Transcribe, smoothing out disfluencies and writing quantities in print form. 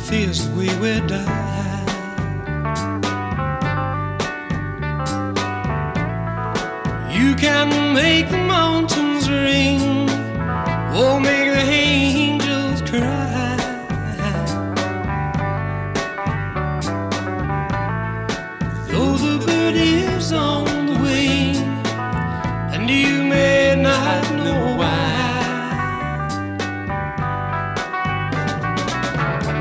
feels the way we die. You can make the mountains ring, or make the angels